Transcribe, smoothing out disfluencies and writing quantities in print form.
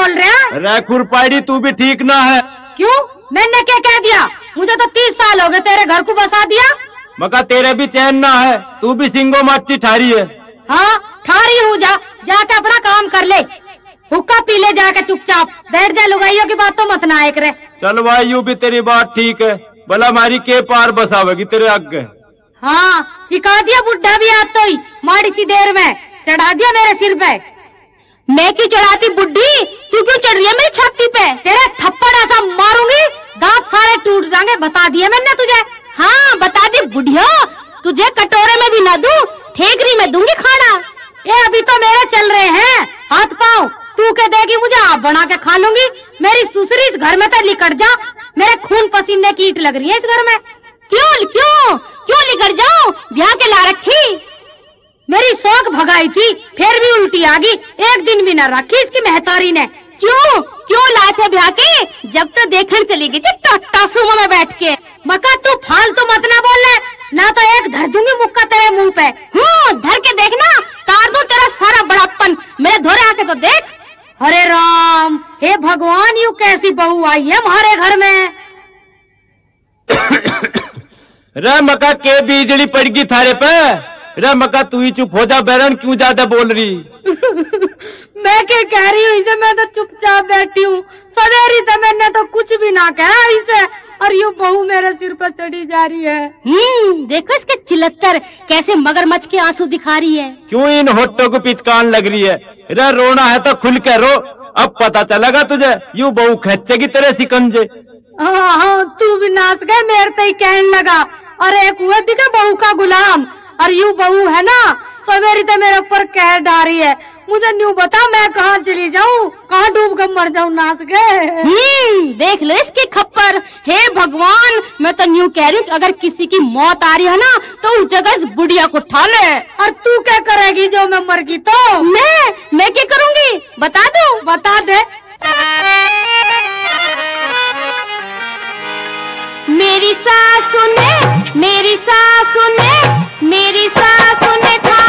बोल रहे हैं? अरे खुरपाड़ी तू भी ठीक ना है। क्यों? मैंने क्या कह दिया? मुझे तो 30 साल हो गए तेरे घर को बसा दिया। मका तेरे भी चैन ना है, तू भी सिंगो माची ठारी है। हाँ ठारी हूँ, जाके अपना काम कर ले, हुक्का पी ले जाके चुपचाप, बैठ जा, लुगाइयों की बात तो मत ना आए करे। चल भाई यूं भी तेरी बात ठीक है, भला हमारी के पार बसावेगी तेरे आगे। हाँ सिखा दिया बुढ़ा भी आज तो ही, माड़ी सी देर में चढ़ा दिया मेरे सिर पे। मैं क्यों चढ़ाती बुढ़ी, तू क्यों चढ़ रही है मेरी छाती पे? तेरा थप्पड़ ऐसा मारूंगी दांत सारे टूट जाएंगे, बता दिया मैंने तुझे। हाँ बता दी बुढ़िया, तुझे कटोरे में भी न दूं, ठेकरी में दूंगी खाना। ये अभी तो मेरे चल रहे हैं हाथ पाँव, तू के देगी मुझे आप बना के खा लूंगी। मेरी सुसरी इस घर में तो लिकट जा, मेरे खून पसीने की ईट लग रही है इस घर में। क्यों क्यों क्यों लिकट जाऊं? ब्याह के ला रखी, मेरी शौक भगाई थी, फिर भी उल्टी आ गई, एक दिन भी न रखी इसकी मेहतारी ने। क्यों क्यों लाए थे ब्याह के? जब तो देखने चली गई थी टाटा सुमो में बैठ के। मका तू फालतू मत ना बोलना, ना तो एक धर दूंगी मुक्का तेरे मुंह पे। धर के देखना, तार दूं तेरा सारा बड़प्पन, मेरे धोरे आके तो देख। हरे राम, हे भगवान, यूं कैसी बहू आई है हमारे घर में? रे मका के बिजली पड़ गई थारे पे? रे मका तू ही चुप हो जा, बैरन क्यों ज्यादा बोल रही? मैं क्या कह रही हूँ इसे, मैं तो चुपचाप बैठी हूँ। सवेरी तो मैंने तो कुछ भी ना कहा इसे, और यूं बहू मेरे सिर पर चढ़ी जा रही है। देखो इसके चिलत्तर कैसे मगरमच्छ के आंसू दिखा रही है। क्यों इन होठों को पिचकान लग रही है? रे रोना है तो खुल के रो, अब पता चलेगा तुझे, यूं बहू खेचेगी तेरे सिकंजे। हाँ तू भी नाच गए, मेरे तो ही कहने लगा। और एक हुए दिखे बहू का गुलाम, और यूं बहू है ना सवेरी तो मेरे ऊपर कह डारी है। मुझे न्यू बता मैं कहाँ चली जाऊँ, कहाँ डूब कर मर जाऊँ नाच गए। देख लो इसकी खप्पर, हे भगवान, मैं तो न्यू कह रही हूँ अगर किसी की मौत आ रही है ना तो उस जगह इस बुढ़िया को उठा ले। और तू क्या करेगी जो मैं मर गई तो? मैं क्या करूँगी बता दो? बता दे। मेरी सासू ने मेरी सासू ने मेरी सासू ने